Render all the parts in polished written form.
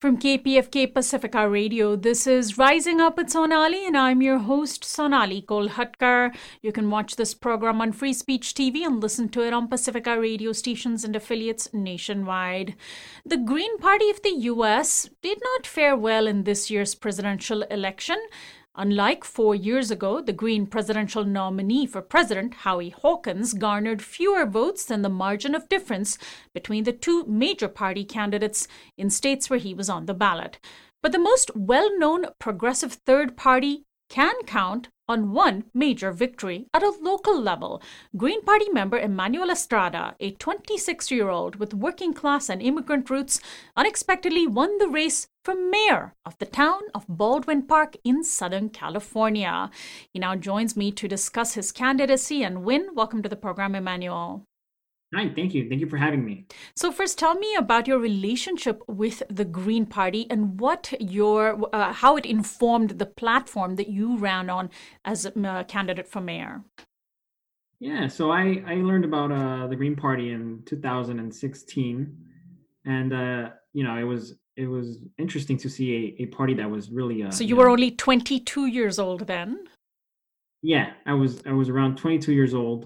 From KPFK Pacifica Radio, this is Rising Up with Sonali, and I'm your host, Sonali Kolhatkar. You can watch this program on Free Speech TV and listen to it on Pacifica radio stations and affiliates nationwide. The Green Party of the US did not fare well in this year's presidential election. Unlike 4 years ago, the Green presidential nominee for president, Howie Hawkins, garnered fewer votes than the margin of difference between the two major party candidates in states where he was on the ballot. But the most well-known progressive third party can count on one major victory at a local level. Green Party member Emmanuel Estrada, a 26-year-old with working class and immigrant roots, unexpectedly won the race for mayor of the town of Baldwin Park in Southern California. He now joins me to discuss his candidacy and win. Welcome to the program, Emmanuel. Hi, thank you. Thank you for having me. So first, tell me about your relationship with the Green Party and what how it informed the platform that you ran on as a candidate for mayor. Yeah, so I learned about the Green Party in 2016, and it was interesting to see a party that was really. So you were only 22 years old then? Yeah, I was around 22 years old.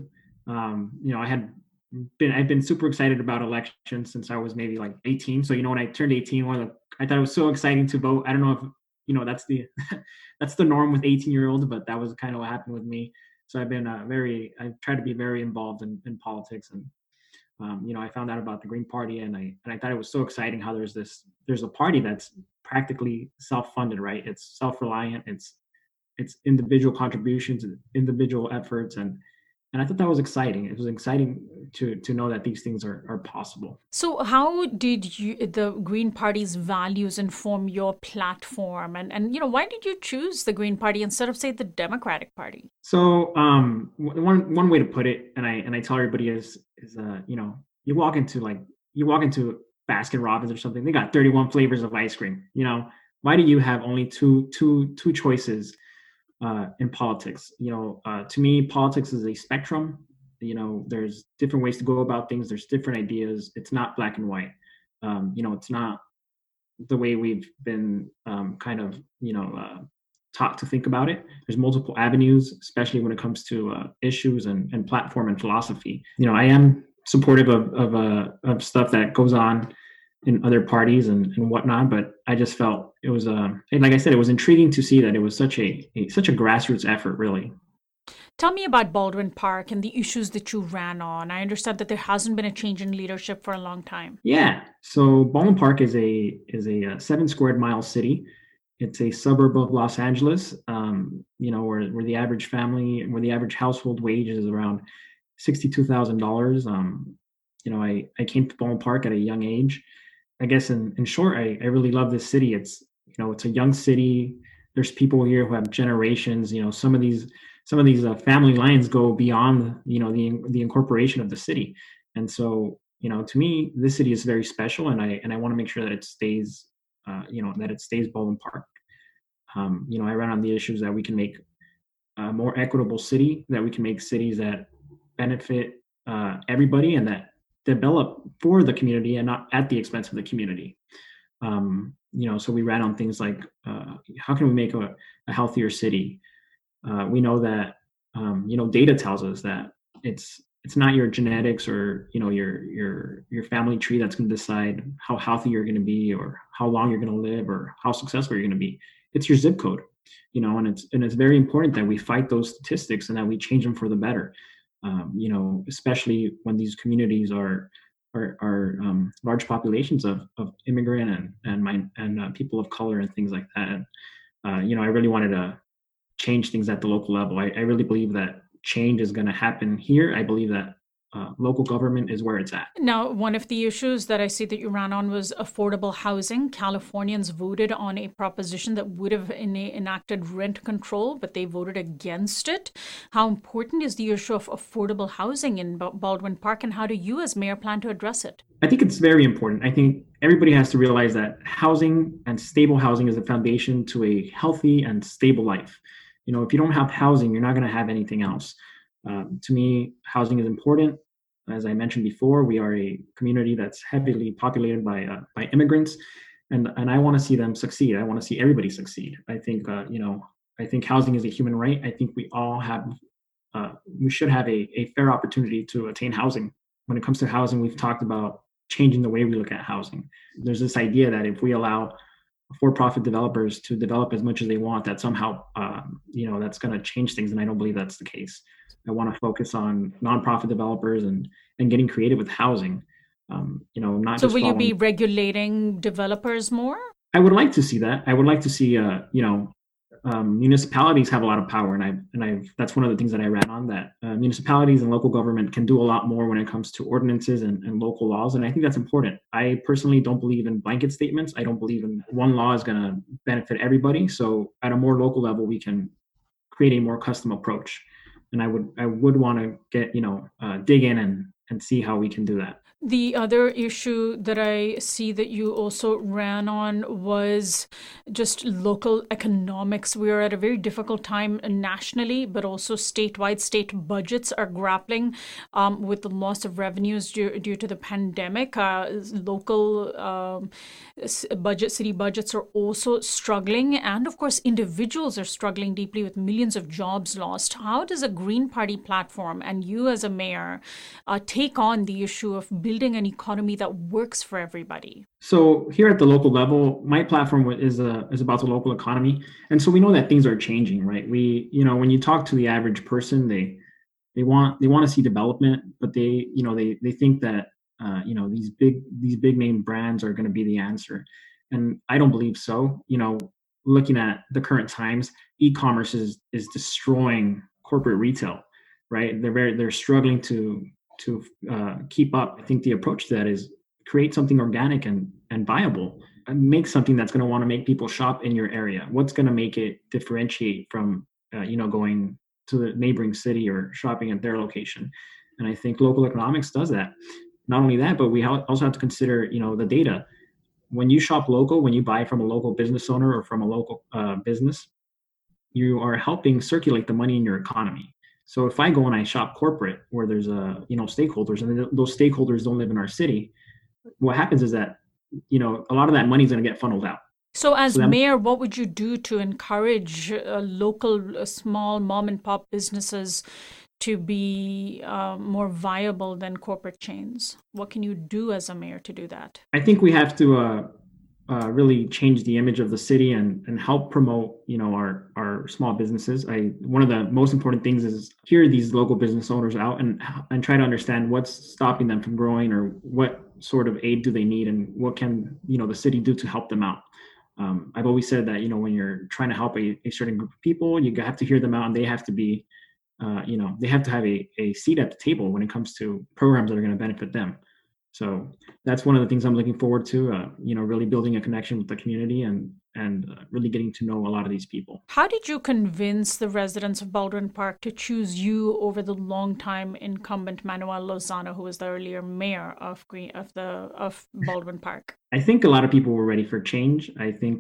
I've been super excited about elections since I was maybe like 18. So when I turned 18, I thought it was so exciting to vote. I don't know if that's the that's the norm with 18-year-olds, but that was kind of what happened with me. So I've been I tried to be very involved in politics, and I found out about the Green Party, and I thought it was so exciting how there's a party that's practically self-funded, right? It's self-reliant, it's individual contributions, individual efforts, and I thought that was exciting. It was exciting to know that these things are possible. So how did the Green Party's values inform your platform? And why did you choose the Green Party instead of, say, the Democratic Party? So one way to put it, and I tell everybody is you walk into Baskin Robbins or something, they got 31 flavors of ice cream. Why do you have only two choices in politics? To me, politics is a spectrum. There's different ways to go about things. There's different ideas. It's not black and white. It's not the way we've been taught to think about it. There's multiple avenues, especially when it comes to issues and platform and philosophy. I am supportive of stuff that goes on in other parties and whatnot, but I just felt it was like I said, it was intriguing to see that it was such a grassroots effort, really. Tell me about Baldwin Park and the issues that you ran on. I understand that there hasn't been a change in leadership for a long time. Yeah, so Baldwin Park is a 7 square mile city. It's a suburb of Los Angeles, where the average household wage is around $62,000. I came to Baldwin Park at a young age. I guess in short, I really love this city. It's a young city. There's people here who have generations. Some of these family lines go beyond the incorporation of the city. And so to me, this city is very special, and I want to make sure that it stays Baldwin Park. I run on the issues that we can make a more equitable city, that we can make cities that benefit everybody and that develop for the community and not at the expense of the community. So we ran on things like how can we make a healthier city? We know that data tells us that it's not your genetics or your family tree that's going to decide how healthy you're going to be or how long you're going to live or how successful you're going to be. It's your zip code, and it's very important that we fight those statistics and that we change them for the better. Especially when these communities are large populations of immigrant and people of color and things like that. I really wanted to change things at the local level. I really believe that change is going to happen here. I believe that local government is where it's at. Now, one of the issues that I see that you ran on was affordable housing. Californians voted on a proposition that would have enacted rent control, but they voted against it. How important is the issue of affordable housing in Baldwin Park, and how do you as mayor plan to address it? I think it's very important. I think everybody has to realize that housing and stable housing is the foundation to a healthy and stable life. If you don't have housing, you're not going to have anything else. To me, housing is important. As I mentioned before, we are a community that's heavily populated by immigrants, and I want to see them succeed. I want to see everybody succeed. I think I think housing is a human right. I think we should have a fair opportunity to attain housing. When it comes to housing, we've talked about changing the way we look at housing. There's this idea that if we allow for-profit developers to develop as much as they want, that somehow that's going to change things, and I don't believe that's the case. I want to focus on nonprofit developers and getting creative with housing. Not So just will you following. be regulating developers more? I would like to see that. I would like to see, municipalities have a lot of power, and that's one of the things that I ran on, that municipalities and local government can do a lot more when it comes to ordinances and local laws, and I think that's important. I personally don't believe in blanket statements. I don't believe in one law is going to benefit everybody. So at a more local level, we can create a more custom approach, and I would want to get dig in and see how we can do that. The other issue that I see that you also ran on was just local economics. We are at a very difficult time nationally, but also statewide. State budgets are grappling with the loss of revenues due to the pandemic. Local city budgets are also struggling. And of course, individuals are struggling deeply with millions of jobs lost. How does a Green Party platform and you as a mayor take on the issue of building an economy that works for everybody? So here at the local level, my platform is about the local economy, and so we know that things are changing, right? When you talk to the average person, they want to see development, but they think that these big name brands are going to be the answer, and I don't believe so. Looking at the current times, e-commerce is destroying corporate retail, right? They're struggling to keep up. I think the approach to that is create something organic and viable, and make something that's going to want to make people shop in your area. What's going to make it differentiate from going to the neighboring city or shopping at their location? And I think local economics does that. Not only that, but we also have to consider the data. When you shop local, when you buy from a local business owner or from a local business, you are helping circulate the money in your economy. So if I go and I shop corporate where there's stakeholders, and those stakeholders don't live in our city, what happens is that a lot of that money is going to get funneled out. So as So that mayor, what would you do to encourage local small mom and pop businesses to be more viable than corporate chains? What can you do as a mayor to do that? I think we have to really change the image of the city and help promote our small businesses. One of the most important things is hear these local business owners out and try to understand what's stopping them from growing, or what sort of aid do they need, and what can the city do to help them out. I've always said that when you're trying to help a certain group of people, you have to hear them out, and they have to be they have to have a seat at the table when it comes to programs that are going to benefit them. So that's one of the things I'm looking forward to, really building a connection with the community and really getting to know a lot of these people. How did you convince the residents of Baldwin Park to choose you over the longtime incumbent Manuel Lozano, who was the earlier mayor of Baldwin Park? I think a lot of people were ready for change. I think,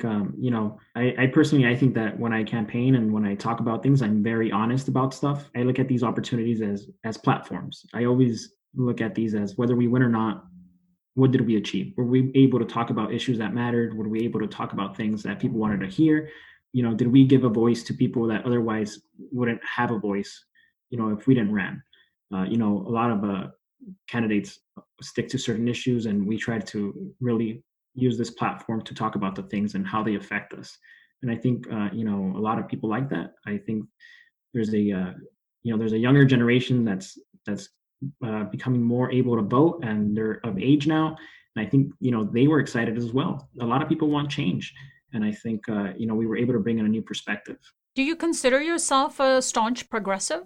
I personally, I think that when I campaign and when I talk about things, I'm very honest about stuff. I look at these opportunities as platforms. I always look at these as, whether we win or not, what did we achieve? Were we able to talk about issues that mattered? Were we able to talk about things that people wanted to hear? Did we give a voice to people that otherwise wouldn't have a voice, if we didn't run? A lot of candidates stick to certain issues, and we try to really use this platform to talk about the things and how they affect us. And I think, a lot of people like that. I think there's a younger generation that's becoming more able to vote, and they're of age now. And I think, they were excited as well. A lot of people want change. And I think, we were able to bring in a new perspective. Do you consider yourself a staunch progressive?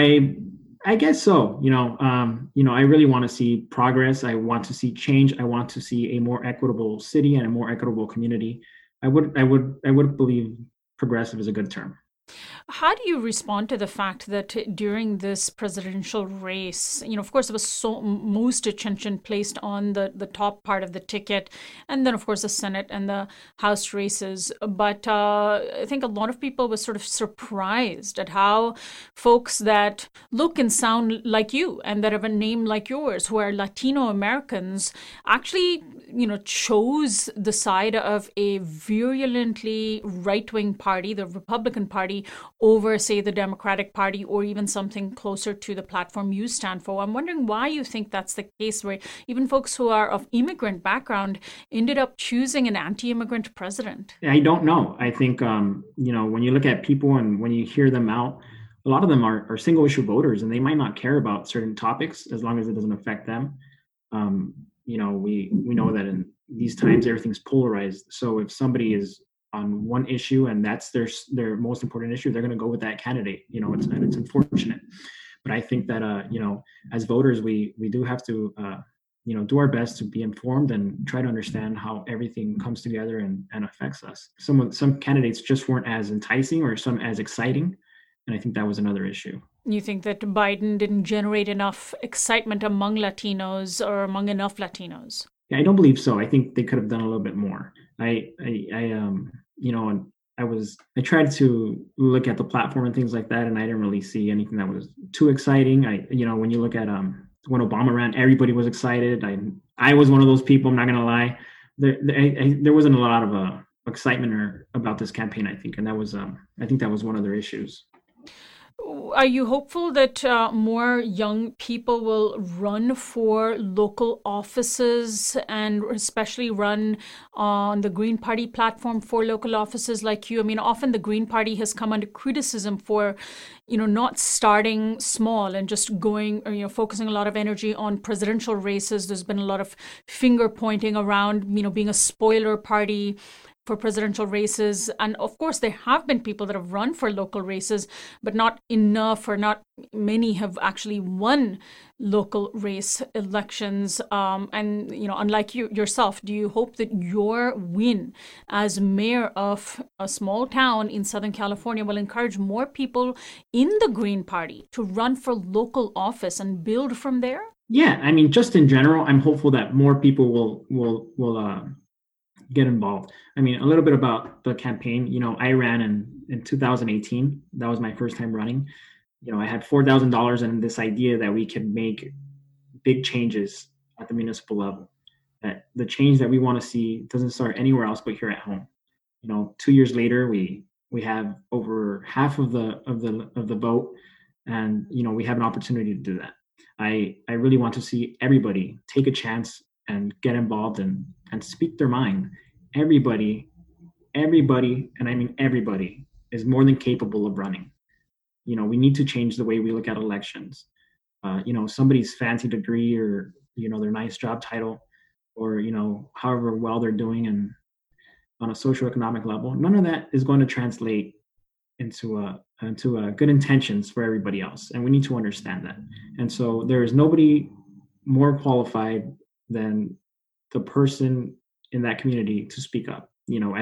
I guess so. I really want to see progress. I want to see change. I want to see a more equitable city and a more equitable community. I would believe progressive is a good term. How do you respond to the fact that during this presidential race, of course, there was most attention placed on the top part of the ticket, and then, of course, the Senate and the House races. But I think a lot of people were sort of surprised at how folks that look and sound like you and that have a name like yours, who are Latino Americans, actually, chose the side of a virulently right-wing party, the Republican Party, over, say, the Democratic Party or even something closer to the platform you stand for. I'm wondering why you think that's the case, where even folks who are of immigrant background ended up choosing an anti-immigrant president. I don't know. I think, when you look at people and when you hear them out, a lot of them are single issue voters, and they might not care about certain topics as long as it doesn't affect them. We know that in these times everything's polarized. So if somebody is on one issue and that's their most important issue, they're going to go with that candidate. It's unfortunate, but I think that as voters we do have to do our best to be informed and try to understand how everything comes together and affects us. Some candidates just weren't as enticing or some as exciting, and I think that was another issue. You think that Biden didn't generate enough excitement among Latinos or among enough Latinos? Yeah, I don't believe so. I think they could have done a little bit more. I tried to look at the platform and things like that, and I didn't really see anything that was too exciting. When you look at when Obama ran, everybody was excited. I was one of those people. I'm not gonna lie. There wasn't a lot of excitement about this campaign, I think, and that was I think that was one of their issues. Are you hopeful that more young people will run for local offices and especially run on the Green Party platform for local offices like you? I mean, often the Green Party has come under criticism for, not starting small and just going, or, focusing a lot of energy on presidential races. There's been a lot of finger pointing around, being a spoiler party for presidential races. And of course, there have been people that have run for local races, but not enough or not many have actually won local race elections. And, unlike you yourself, do you hope that your win as mayor of a small town in Southern California will encourage more people in the Green Party to run for local office and build from there? Yeah, I mean, just in general, I'm hopeful that more people will get involved. I mean, a little bit about the campaign. I ran in 2018. That was my first time running. I had $4,000 and this idea that we could make big changes at the municipal level. That the change that we want to see doesn't start anywhere else but here at home. 2 years later, we have over half of the vote, and we have an opportunity to do that. I really want to see everybody take a chance and get involved and speak their mind. Everybody, and I mean everybody, is more than capable of running. We need to change the way we look at elections. Somebody's fancy degree or, their nice job title or, however well they're doing and on a socioeconomic level, none of that is going to translate into good intentions for everybody else. And we need to understand that. And so there is nobody more qualified than the person in that community to speak up.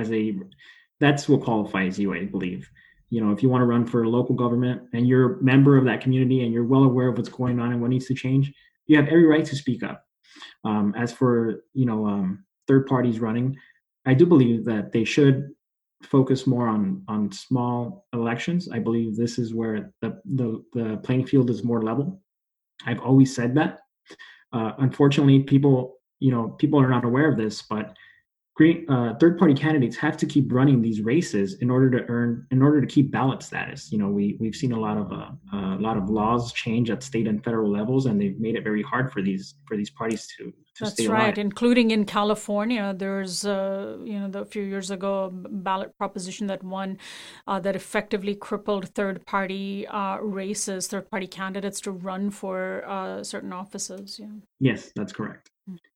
That's what qualifies you, I believe. If you want to run for a local government and you're a member of that community and you're well aware of what's going on and what needs to change, you have every right to speak up. As for third parties running, I do believe that they should focus more on small elections. I believe this is where the playing field is more level. I've always said that. Unfortunately, people are not aware of this, but third-party candidates have to keep running these races in order to keep ballot status. We've seen a lot of laws change at state and federal levels, and they've made it very hard for these parties to That's stay right, alive. including in California. There's a few years ago a ballot proposition that won that effectively crippled third-party races, third-party candidates to run for certain offices. Yeah. Yes, that's correct.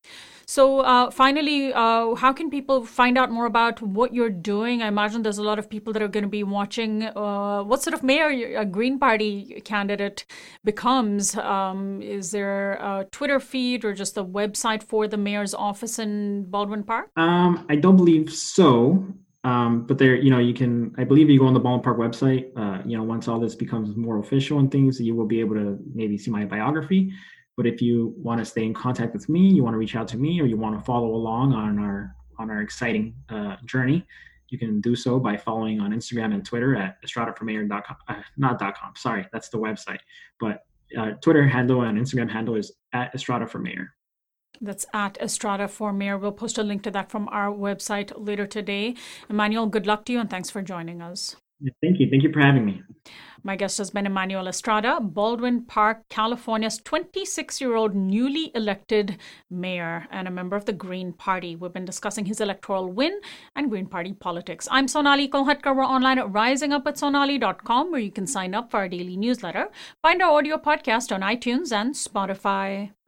So finally, how can people find out more about what you're doing? I imagine there's a lot of people that are going to be watching what sort of mayor a Green Party candidate becomes. Is there a Twitter feed or just a website for the mayor's office in Baldwin Park? I don't believe so. But there, you can, I believe you go on the Ballpark website, once all this becomes more official and things, you will be able to maybe see my biography. But if you want to stay in contact with me, you want to reach out to me, or you want to follow along on our exciting journey, you can do so by following on Instagram and Twitter at estradaformayor.com. Not .com, sorry, that's the website. But Twitter handle and Instagram handle is at Estrada for Mayor. That's at Estrada for Mayor. We'll post a link to that from our website later today. Emmanuel, good luck to you and thanks for joining us. Thank you. Thank you for having me. My guest has been Emmanuel Estrada, Baldwin Park, California's 26-year-old newly elected mayor and a member of the Green Party. We've been discussing his electoral win and Green Party politics. I'm Sonali Kolhatkar. We're online at risingupwithsonali.com, where you can sign up for our daily newsletter. Find our audio podcast on iTunes and Spotify.